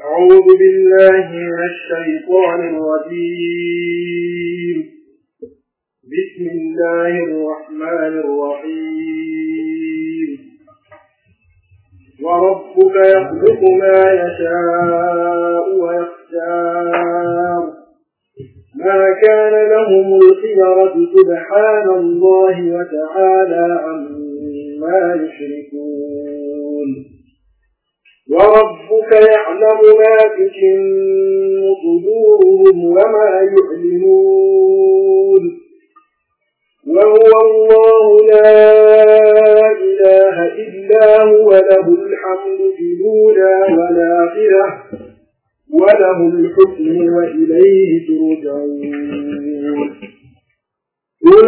أعوذ بالله من الشيطان الرجيم. بسم الله الرحمن الرحيم. وربك يخلق ما يشاء ويختار ما كان لهم الخيرة سبحان الله وتعالى عما يشركون. وربك يعلم ما تكن صدورهم وما يعلنون وهو الله لا إله إلا هو له الحمد في الأولى والآخرة وله الحكم وإليه ترجعون. قل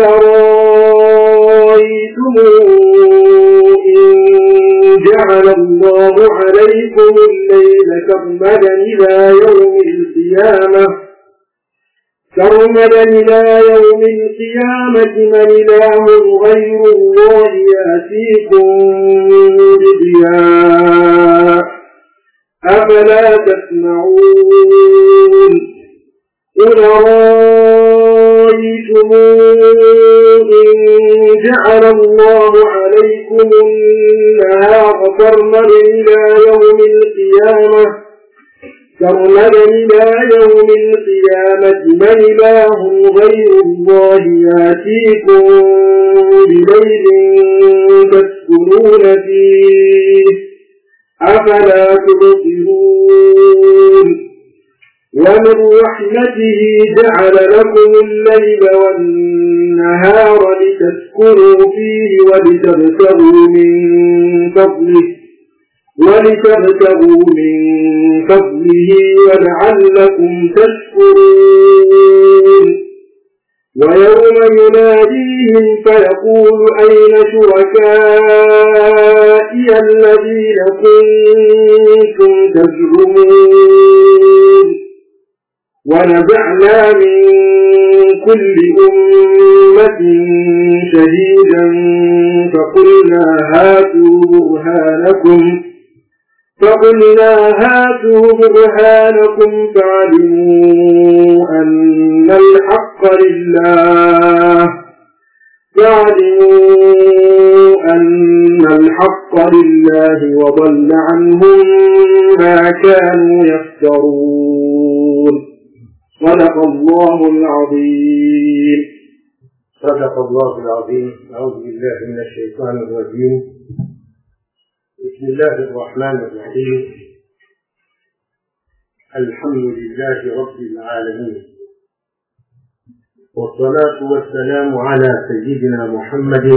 أرأيتم إن جعل الله عليكم الليل سرمدا إلى يوم القيامة من إله غير الله يأتيكم بضياء أفلا تسمعون. قل أرأيتم إن جعل الله عليكم النهار سرمدا إلى يوم القيامة من إله غير الله يأتيكم بليل تسكنون فيه أفلا تبصرون. ومن رحمته جعل لكم الليل والنهار لتسكنوا فيه ولتبتغوا من فضله ولعلكم تشكرون. ويوم يناديهم فيقول أين شركائي الذين كنتم تزعمون. ونزعنا من كل أمة شهيدا فقلنا هاتوا برهانكم فعلموا أن الحق لله وضل عنهم ما كانوا يفترون. صدق الله العظيم. صدق الله العظيم. أعوذ بالله من الشيطان الرجيم. بسم الله الرحمن الرحيم. الحمد لله رب العالمين، والصلاة والسلام على سيدنا محمد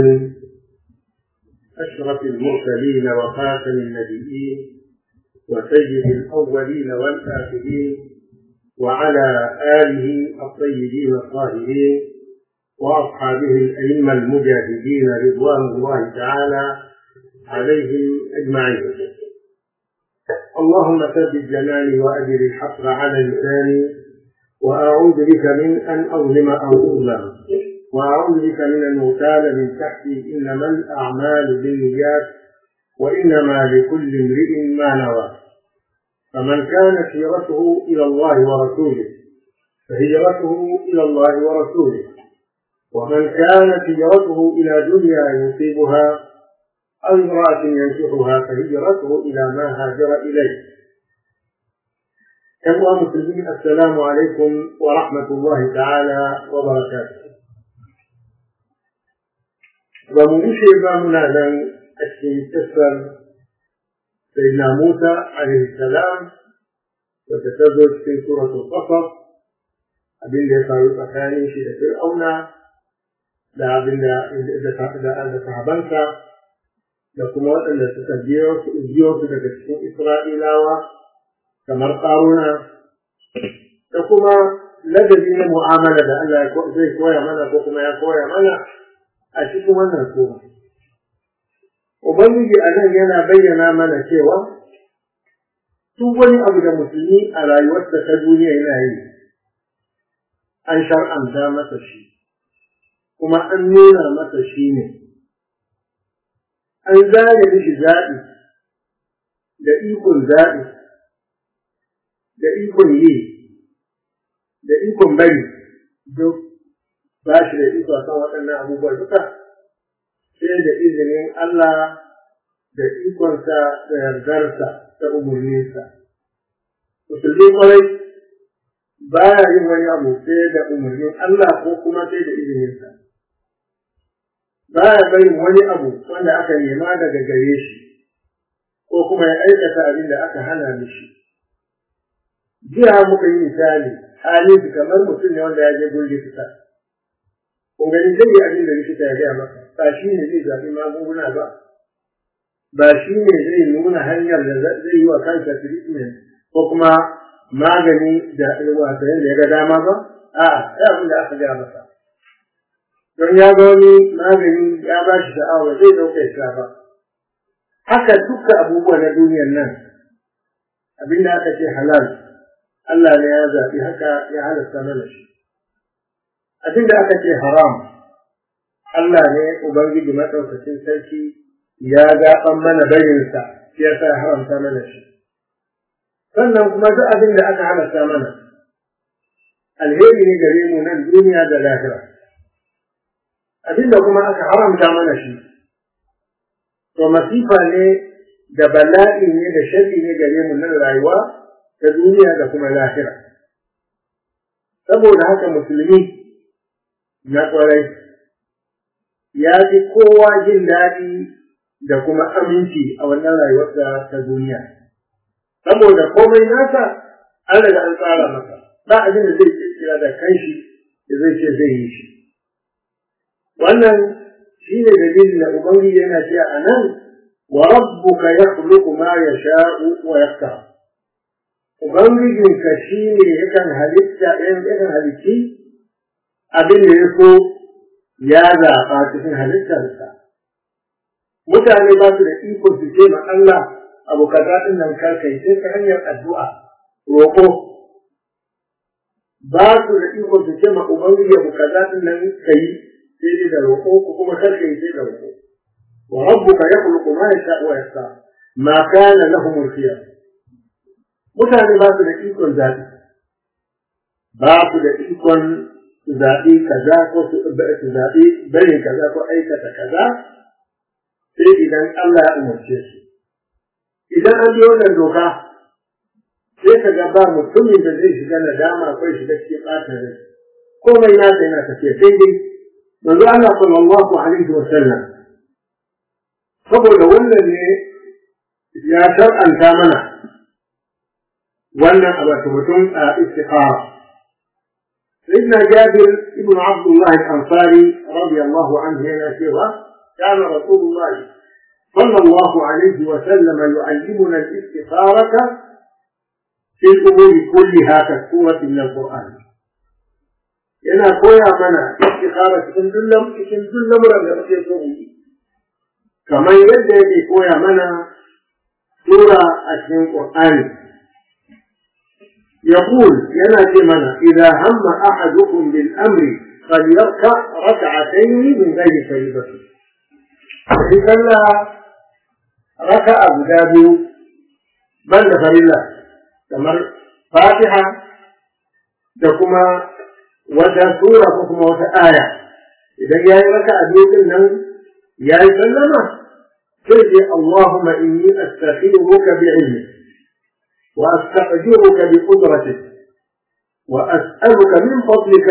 أشرف المرسلين وخاتم النبيين وسيد الأولين والآخرين، وعلى آله الطيبين الطاهرين وأصحابه الأئمة المجاهدين رضوان الله تعالى عليهم أجمعين. اللهم ثبت جناني وأجر الحق على لساني، وأعوذ بك من أن أظلم أو أظلم، وأعوذ بك من أن أغتال من تحتي. إنما الأعمال بالنيات وإنما لكل امرئ ما نوى. فمن كانت هجرته إلى الله ورسوله فهجرته إلى الله ورسوله، ومن كانت هجرته إلى دنيا يصيبها أو امرأة ينكحها فهجرته إلى ما هاجر إليه. أيها المسلمين، السلام عليكم ورحمة الله تعالى وبركاته. ومنشئ بامنا لن أشتغل سيدنا موسى عليه السلام وتتبع في سورة القصص abin da ya faru tsakanin shi da Fir'auna da abin da sahabansa da kuma waɗanda suka biyo su daga cikin Isra'ilawa kamar Ƙaruna, da kuma ladabi na mu'amala da Allah zai koya mana ko kuma ya koya mana a cikin wannan sura. Ubangiji a nan yana bayyana mana cewa duk wani abu da musulmi a rayuwarsa ta duniya yana yi, an shar'anta masa shi, kuma an nuna masa shi ne. An zane mishi zaɓi da ikon zaɓi da ikon yi da ikon bari duk ba shi da iko kan waɗannan abubuwa duka sai da izinin Allah da ikonsa da yardarsa da umarninsa. Musulmi kwarai ba ya yin wani abu sai da umarnin Allah ko kuma sai da izininsa. Ba ya barin wani abu wanda aka nema daga gare shi ko kuma ya aikata abin da aka hana mishi. Jiya muka yi misali halin kamar mutum ne wanda ya je gurin likita. Kun gani zai yi abin da likita ya gaya maka, ba shi ne zai zaɓi magunguna ba, ba shi ne zai nuna hanyar da zai yi wa kansa treatment ko kuma magani da wata yadda ya ga dama ba, a'a, sai abin da aka gaya masa. Don ya ga wani magani ya ba shi sha'awa zai ɗauka ya sha ba. Haka duka abubuwa na duniyar nan, abin da aka ce halal, Allah ne ya zaɓi haka ya halasta mana shi. Abin da aka ce haram, Allah ne Ubangiji maɗaukacin sarki ya zaɓan mana barinsa, ya sa haramta mana shi. Sannan kuma duk abin da aka halasta mana, alheri ne gare mu nan duniya da lahira. Abin da kuma aka haramta mana shi, to masifa ne da bala'i ne da sharri ne gare mu nan rayuwa ta duniya da kuma lahira. Saboda haka musulmi na ƙwarai ya fi kowa jin daɗi da kuma aminci a wannan rayuwar ta duniya. Saboda komai nasa an daga an tsara masa, ba abin da zai kira da kanshi da zai ce zai yi shi. Wannan shi ne dalilin da Ubangiji yana cewa a nan, wa rabbuka yakhluqu ma yasha'u wa yakhtar. Ubangijinka shi ne yakan halitti abin da ya so ya zaɓa cikin halittarsa. Mutane ba su da iko su ce ma Allah abu kaza ɗin nan karkai sai ta hanyar addu'a, roƙo. Ba su da iko su ce ma Ubangiji abu kaza ɗin nan kai sai dai da roƙo ko kuma karkai sai da roƙo. Wa rabbuka yakhluqu ma yasha'u wa yakhtar ma kana lahumul khiyar. Mutane ba su da ikon zaɓi, ba su da ikon zaɓi kaza ko su zaɓi barin kaza ko aikata kaza sai idan Allah ya umarce su. Idan an bi wannan doka sai ka ga ba mutumin da zai shiga nadama ko shiga cikin ɓata rai. Komai nasa yana tafiya daidai. Manzo Allah sallallahu alaihi wa sallam saboda wannan ne ya shar'anta mana wannan abu mutum a istikhara. سيدنا جابر بن عبد الله الأنصاري رضي الله عنه يقول كان رسول الله صلى الله عليه وسلم يعلمنا الاستخارة في الأمور كلها كالسورة من القرآن. yana koya mana istikhara cikin duk lamuran da muke so mu yi, kamar yadda yake koya mana sura a cikin Qur'ani. يقول ينادي منا إذا هم أحدكم بالأمر فليركع ركعتين من غير فريضة. إذا لا ركع أبداه بل فريضة كما فاتحة دكما وتسورة كما وتآية. إذا جاء ركع أبداه يا سلم قل اللهم إني أستخيرك بعلمك وأستأجرك بقدرتك وأسألك من فضلك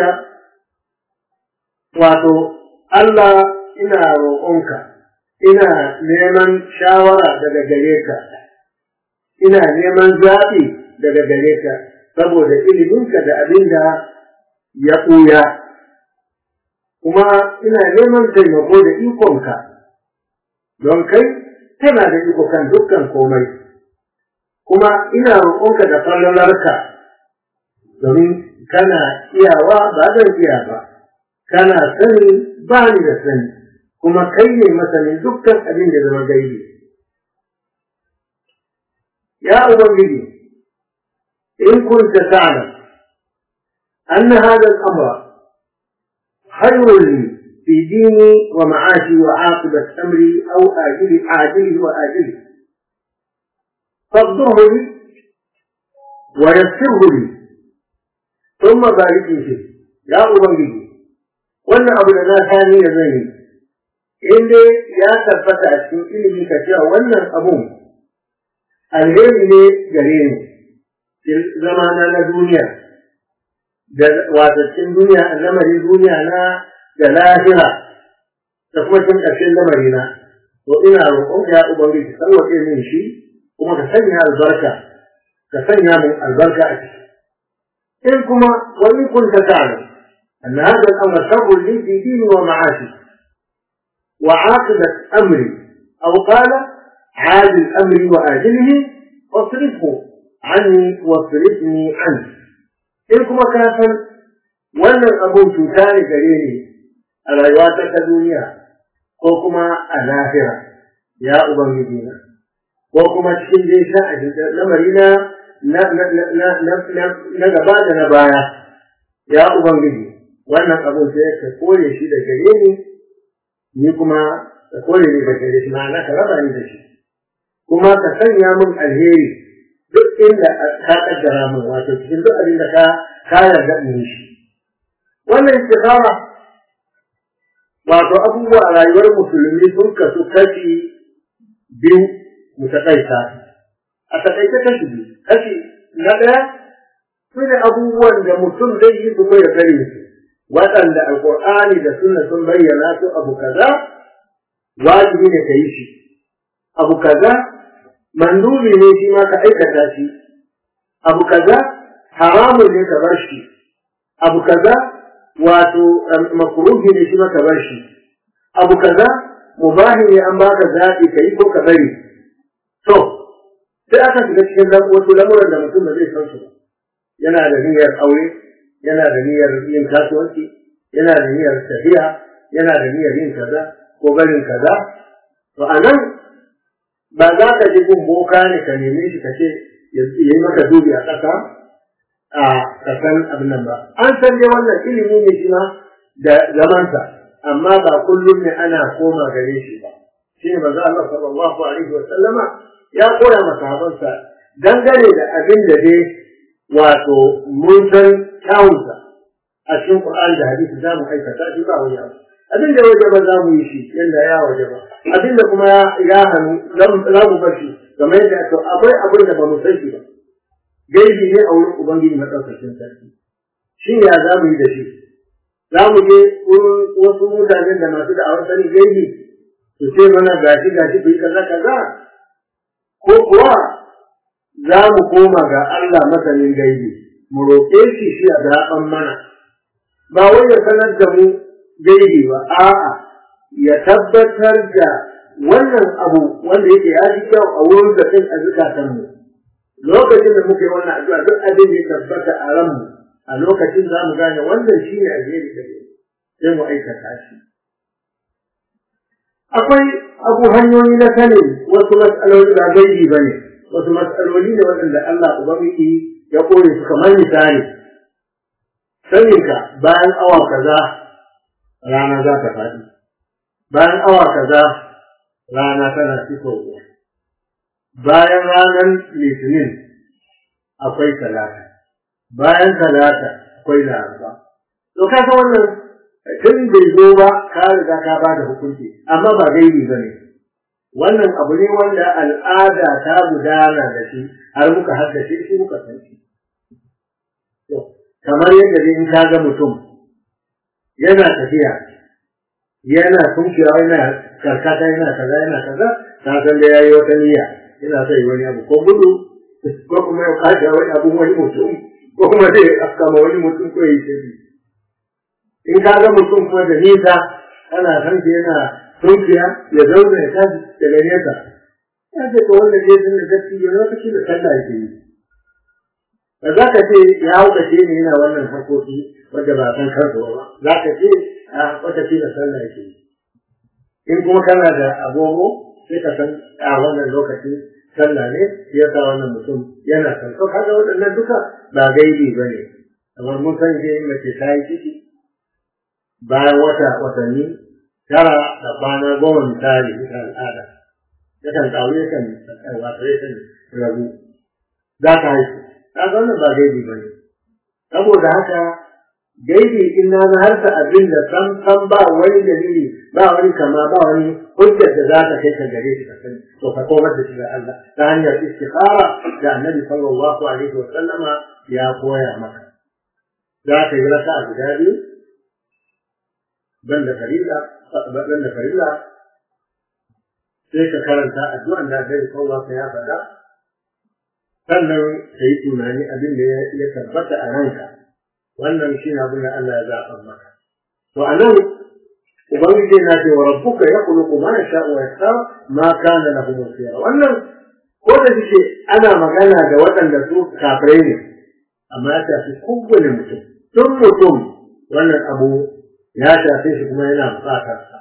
واتو ألا إنا روحك إنا نيمن شاورا daga gare ka ina neman zaɓi daga gare ka saboda iliminka da abin da ya ɓuya kuma ina neman taimako da ikonka don kai kana da iko kan dukkan komai kuma ina roƙonka da fallalarka domin kana iyawa ba zan iya ba, kana sani ba ni da sani, kuma kai ne masanin dukkan abin da zama gaibi. Ya Ubangiji, in kunta ta'lam anna hadha al-amra khayrun li fi dini wa ma'ashi wa 'aqibati amri aw ajilihi wa ajilihi فاقدره لي ويسره لي ثم بارك لي فيه يا أبنجي wannan abu da na sani ya zai in dai ya tabbata a cikin ilimi ka cewa wannan abun alheri ne gare ni zamana na duniya da wato cikin duniya lamarin duniya na da lahira da kuma cikin ƙarshen lamarina to ina roƙon ya ubangiji sauwaƙe min shi kuma ka sanya albarka ka sanya min albarka a ciki in kuma wani kun ta ta'ala أن هذا الأمر شر لي في ديني ومعاشي وعاقبة أمري أو قال عاجل أمري وآجله واصرفه عني واصرفني عنه إنكم كافا ولا أبو تتاني كريني الريوات الدنيا وكما الآخرة يا أبنجينا وكما تشكين جيشا لمرينا نقباد نبايا يا أبنجي wannan abun sai ka kore shi da gare ni kuma ka kore ni da gare shi ma'ana ka raba ni da shi kuma ka sanya min alheri duk inda ka kaddara min wato cikin duk abin da ka yarda in shi wannan istikhara wato abubuwa a rayuwar musulmi sun kasu kashi biyu mutakaita a takaice kashi biyu kashi na ɗaya su ne abubuwan da mutum zai yi su ya gare su waɗanda alƙur'ani da sunna sun bayyana su abu kaza wajibi ne ka yi shi abu kaza mandubi ne shi ma ka aikata shi abu kaza haramun ne ka bar shi abu kaza wato makruhi ne shi ma ka bar shi abu kaza mubahi ne an baka zaɓi ka yi ko ka bari to sai aka shiga cikin wasu lamuran da mutum ba zai san su ba yana da niyyar aure yana da niyyar yin kasuwanci yana da niyyar tafiya yana da niyyar yin kaza ko barin kaza to anan ba za ka ji gun boka ne ka neme shi ka ce ya yi maka dubi a ƙasa a kasan abin nan ba an san dai wannan ilimi ne shi ma da zamansa amma ba kullum ne ana koma gare shi ba shi ne manzo Allah sallallahu alaihi wa sallama ya koya masahabansa dangane da abin da dai wato mun san kyawunsa a cikin Qur'ani da hadisi za mu aikata shi ba wani abu abin da waje ba za mu yi shi yanda ya waje ba abin da kuma ya hannu za mu bar shi kamar yadda to akwai abin da ba mu san shi ba gaibi ne a wurin ubangiji madaukakin sarki shi ya za mu yi da shi za mu je wasu mutanen da masu da'awar sani gaibi su ce mana gashi ku yi kaza kaza ko kuwa za mu koma ga Allah masanin gaibi mu roƙe shi a zaɓen mana ba wai ya sanar da mu gaibi ba a'a ya tabbatar da wannan abu wanda yake ya fi kyau a wurin da a zukatan mu lokacin da muke wannan addu'a duk abin da ya tabbata a ranmu a lokacin za mu gane wannan shi ne alheri da sai mu aikata shi akwai hanyoyi na sanin wasu mas'aloli ba gaibi ba ne wasu matsaloli ne waɗanda Allah Ubangiji ya koye su kamar misali saninka bayan awa kaza rana za ta faɗi bayan awa kaza rana tana fitowa bayan ranar litinin akwai talata bayan talata akwai laraba to ka san wannan tun bai zo ba ka riga ka ba da hukunci amma ba gaibi ba ne wannan abu ne wanda al'ada ta gudana da shi har muka haddace shi muka san shi to kamar yadda dai in ka ga mutum yana tafiya yana tunkiya yana karkata yana kaza ka san da yayi wata niyya yana sai wani abu ko gudu ko kuma ya kaje wani abu wani mutum ko kuma dai afkama wani mutum ko yi shi in ka ga mutum kuma da nisa ana san yana tunkiya ya zauna ya tashi daga nesa ya ce ko wanda ke sun da gaski ya lokaci da sallah yake yi ba za ka ce ya haukace ne yana wannan harkoki wanda ba san kansa ba za ka ce a wata ce da sallah yake yi in kuma kana da agogo sai ka san a wannan lokacin sallah ne ya sa wannan mutum yana san to kaga waɗannan duka ba gaibi ba ne amma mun san je mace ta yi ciki bayan watanni tara da kwana goma misali bisa al'ada yakan ƙaru yakan wato yakan rabu za ka haihu kaga wannan ba gaibi bane saboda haka gaibi in na harta abin da san ba wani dalili ba wani kama ba wani hujjar da za ta kai ka gare shi kasan to ka komar da shi ga Allah ta hanyar istikhara da Annabi sallallahu alaihi wa sallama ya koya maka za ka yi raka'a guda biyu banda farilla sai ka karanta addu'an da Annabi sallallahu alaihi ya faɗa sannan ka yi tunani abin da ya tabbata a ranka wannan shi ne abin da Allah ya zaɓa maka to a nan ubangiji na ce wa rabbuka yakhluqu ma yasha'u wa yakhtar ma kana lahu khiyara wannan ko da shi ana magana da waɗanda su kafirai ne amma ya tafi kowane mutum tun mutum wannan abu ya tafi shi kuma yana buƙatar sa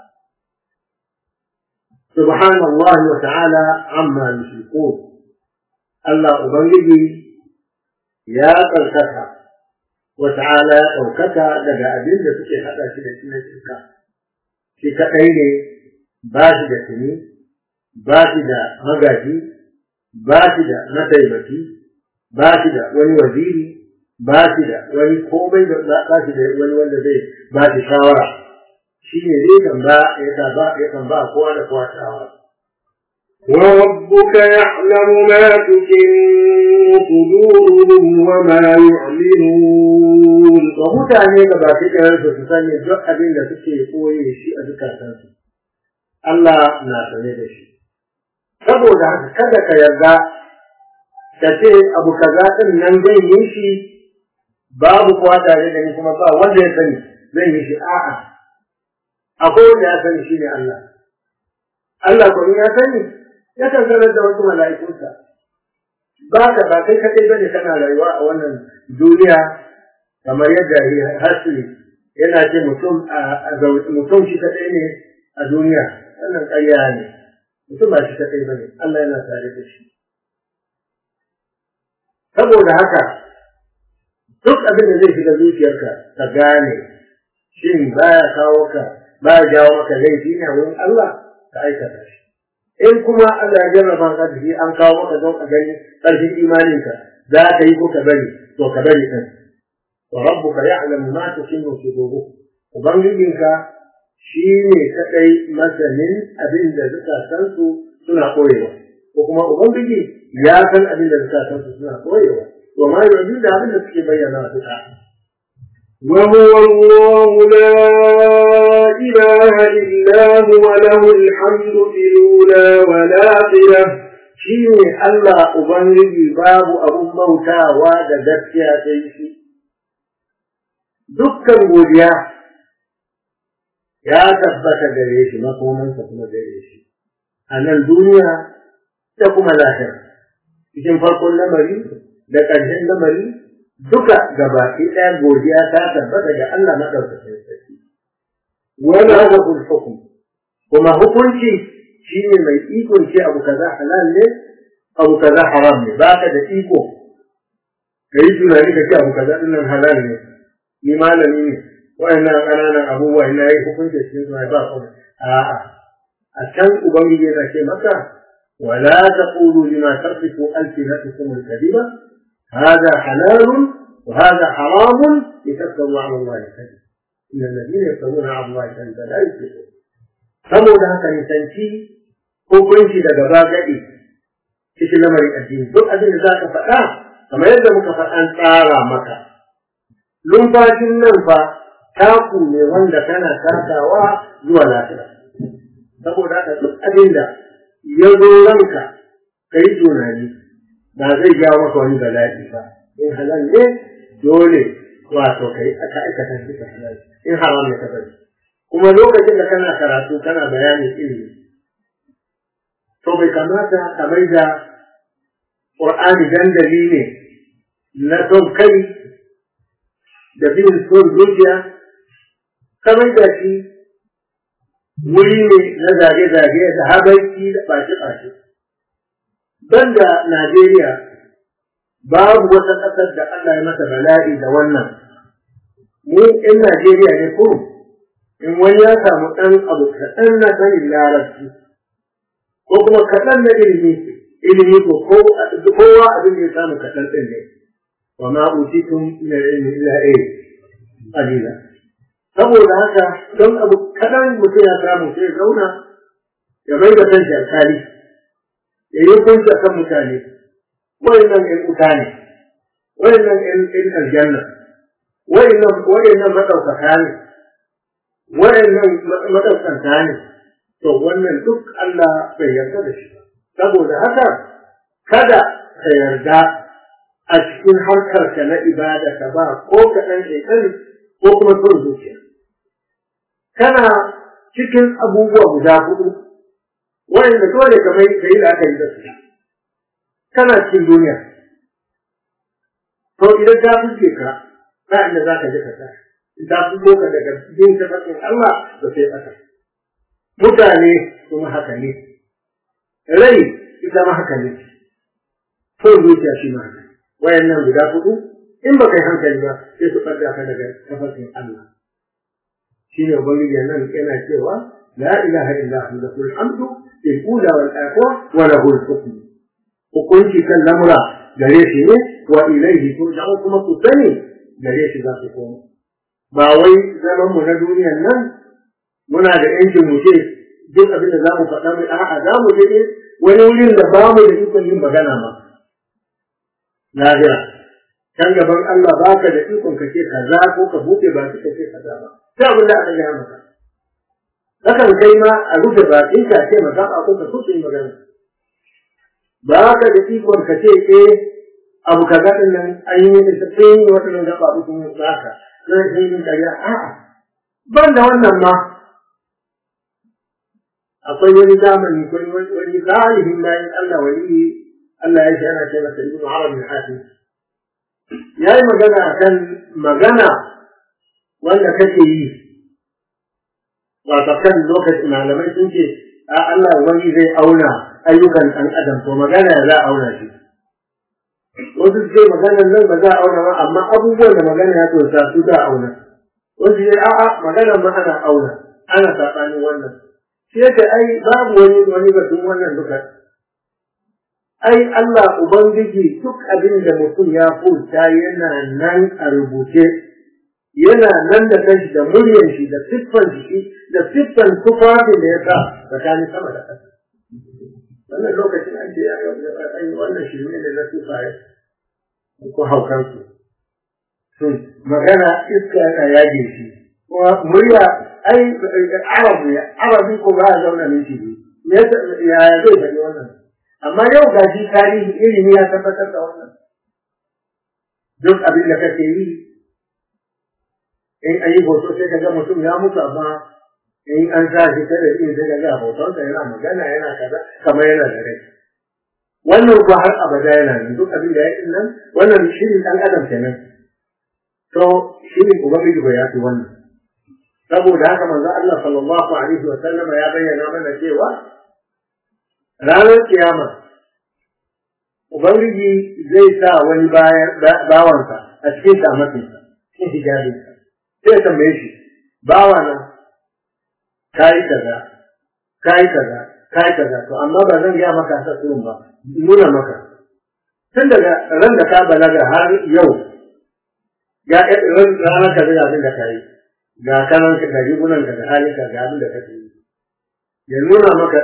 subhanallahi wa ta'ala amma yushrikun Allah ubangiji ya tsarkaka wa ta'ala ya ɗaukaka daga abin da suke haɗa shi da shi na shirka shi kaɗai ne ba shi da tuni ba shi da magaji ba shi da mataimaki ba shi da wani waziri ba shi da wani komai da ba shi da wani wanda zai ba shi shawara shi ne zai kan ba kowa da kowa shawara وربك يعلم ما تكن صدورهم وما يعلنون ومتعني كباتك يرسل سساني دعا أبين لسكي يقوي شيء أذكارتنسي الله ناسني بشي saboda haka kada ka yarda ka ce abu kaza din nan zai yi shi babu kowa tare da ni kuma ba wanda ya sani zai yi shi a'a akwai wanda ya sani shine Allah Allah ko ya sani yakan sanar da wasu mala'ikunsa ba kai kadai bane kana rayuwa a wannan duniya kamar yadda hasri yana ce mutum shi kadai ne a duniya wannan ƙarya ne mutum ba shi kadai bane Allah yana tare da shi saboda haka duk abin da zai shiga zuciyarka ka gane shin baya jawo maka laifi ne wurin Allah ka aikata shi in kuma Allah ya jarraba ka da shi an kawo maka don a gani ƙarfin imaninka za ka yi ko ka bari to ka bari din wa rabbuka ya'lamu ma tukinnu suduruhum ubangijinka shine kadai masanin abin da zukatan su suna koyewa ko kuma ubangiji ya san abin da zukatan su suna koyewa to ma yanzu da abin da suke bayyana duka وهو الله لا إله إلا هو له الحمد في الأولى والآخرة شيء الله أبنجي باب أبو موتى واددت يا سيدي دكا godiya ya tabbata gare shi makomansa kuma gare shi a nan duniya da kuma lahira cikin farkon lamari da ƙarshen lamari duka gabaki ɗaya godiya ta tabbata ga Allah madaukakin sarki wala hukul hukum kuma hukunci shine mai ikon ce abu kaza halal ne abu kaza haram ne baka da iko kai tunani ka ce abu kaza din nan halal ne ni malami ne wannan ƙananan abubuwa ina yi hukunci cikin su ba ku a'a a can ubangiji yana ce maka wala taqulu lima tarfiqu alsinatukum al-kadhiba هذا حلال وهذا حرام لتفتروا على الله الكذب إن الذين يفترون على الله الكذب لا يفلحون saboda haka ne sanci hukunci daga bagaɗi cikin lamarin addini duk abin da za ka faɗa kamar yadda muka faɗa tsara maka lumfashin nan fa taku ne wanda kana takawa zuwa lafiya saboda haka duk abin da ya zo ranka ka yi tunani ba zai jawo maka wani bala'i ba in halal ne dole wato kai aka aikata shi ka halal in haram ne ka bari kuma lokacin da kana karatu kana bayanin ilimi to bai kamata ka mai da Qur'ani dandali ne na son kai da bin son zuciya ka mai da shi wuri ne na zage-zage da habaiki da ɓace-ɓace banda Najeriya babu wata ƙasar da Allah ya mata bala'i da wannan mu in Najeriya ne ko in wani ya samu ɗan abu kaɗan na sanin larabci ko kuma kaɗan na ilimi ko kowa abin da ya samu kaɗan ɗin ne wa ma utitum min al-ilmi illa qalila. Saboda haka don abu kadan mutum ya samu sai zauna ya mai da kanshi alkali ya yi hukunci akan mutane, wayannan ƴan wuta ne, wayannan ƴan aljanna, wayannan madaukaka ne, wayannan madaukanta ne. To wannan duk Allah bai yarda da shi. Saboda haka kada ka yarda a cikin harkarka na ibada ka ba ko kaɗan ƙaiƙari ko kuma son zuciya. Kana cikin abubuwa guda huɗu wanda dole ka yi la'akari da su. Kana cikin duniya. To idan ta fuske ka, ba inda za ka je ka tashi. In ta fusko ka daga yin tafakin Allah da sai ƙasa. Mutane kuma haka ne. Rai ita ma haka ne. Son zuciya shi ma haka. Wayannan guda huɗu in ba kai hankali ba sai su ɓadda ka daga tafakin Allah. Shi ne Ubangiji nan yana cewa la ilaha illa hu lahul hamdu fil ula wal akhirah wa lahul hukm. Hukunci kan lamura gare shi ne wa ilaihi turja'u kuma ku sani gare shi za ku koma. Ba wai zaman mu na duniyan nan muna da yancin mu ce duk abin da za mu faɗa mai a'a za mu je wani wurin da ba mu da ikon yin magana ma. Lahira can gaban Allah ba ka da ikon ka ce kaza ko ka buɗe ba ka ce kaza ba. Sai abin da aka gaya maka. Hakan kai ma a rufe bakin ka ce maka a ko ka so su yi magana. Ba ka da ikon ka ce abu kaza din nan an yi ne sai yi wata nan gaba abu sun ba ka. Sai sai yin kariya a'a. Ban da wannan ma akwai wani zamani wani zalihin bayan Allah wani Allah ya shara ce masa Ibn Arabi al-Hatim. Yayi magana akan magana wanda kake yi wato kan lokacin malamai sun ce Allah wani zai auna ayyukan ɗan adam to magana ya za a auna shi. Wasu ce maganar nan ba za a auna ba amma abubuwan da magana ya tosa su za a auna. Wasu ce a'a maganar ma ana auna ana saɓanin wannan. Shi yake ai babu wani batun wannan duka. Ai Allah Ubangiji duk abin da mutum ya furta yana nan a rubuce, yana nan da kanshi da muryar shi da siffan shi da siffan tufafin da ya sa tsakanin sama da ƙasa. Wannan lokacin an ce ai wannan shirme ne na tufaye ko haukansu. Magana iska yana yage shi. Kuma murya ai arabi ko ba a zauna ne shi ne. Ya zai faɗi wannan. Amma yau ga shi tarihi ilimi ya tabbatar da wannan. Duk abin da kake yi in an yi hoto sai ka ga mutum ya mutu amma in an sa shi kada in sai ka ga hotonsa yana magana yana kaza kamar yana da rai. Wannan ko har abada yana nan duk abin da ya yi nan wannan shirin ɗan adam kenan. To shirin Ubangiji ba ya fi wannan. Saboda haka manzo Allah sallallahu alaihi wa sallama ya bayyana mana cewa ranar kiyama Ubangiji zai sa wani bawansa a cikin samatinsa, cikin hijabinsa. Sai ya tambaye shi, bawa na, kayi kaza, to amma ba zan gaya maka sa tsohon ba, nuna maka. Tun daga ran da ka balaga har yau, ya ranar ka zai abin da ka yi, ga kanan ka da rigunan ka da halinka ga abin da ka yi. Ya nuna maka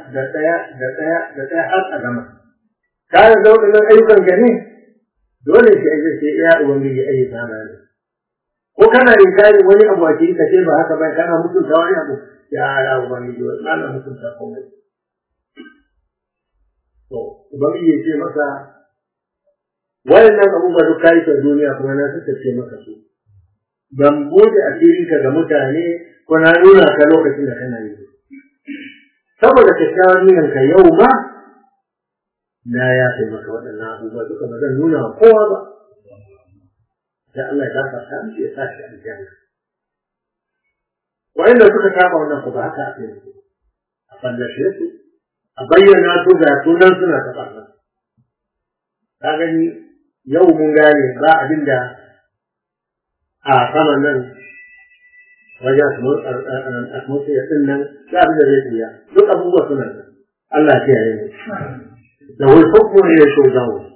ɗaya har a gama. Kayan zauɗin ayyukan gani, dole shi aiki ce iya Ubangiji ayyuka na ne. Ko kana inkari wani abu a cikin kace ba haka ba kana mutunta wani abu ya ala Ubangiji wani ana mutunta komai. To, Ubangiji ya ce masa, wayannan abubuwa duk kayi ta duniya kuma na suka ce maka su. Ban bude asirinka ga mutane ko na nuna ka lokacin da kana yi. Saboda kyakkyawar niyyarka yau ba, na ya fi maka waɗannan abubuwa duka ba zan nuna wa kowa ba. Da Allah ya dafa ta ya sa shi aljanna. Wa'inda suka saba wannan ku ba haka ake yi. A fallashe su, a bayyana su ga sunan suna ta ɓarna. Ka gani yau mun gane ba abin da a saman nan wajen atmosphere ɗin nan ba abin da zai tsiya. Duk abubuwa suna nan. Allah ya kiyaye mu. Da wai hukmu ne ya so zawo.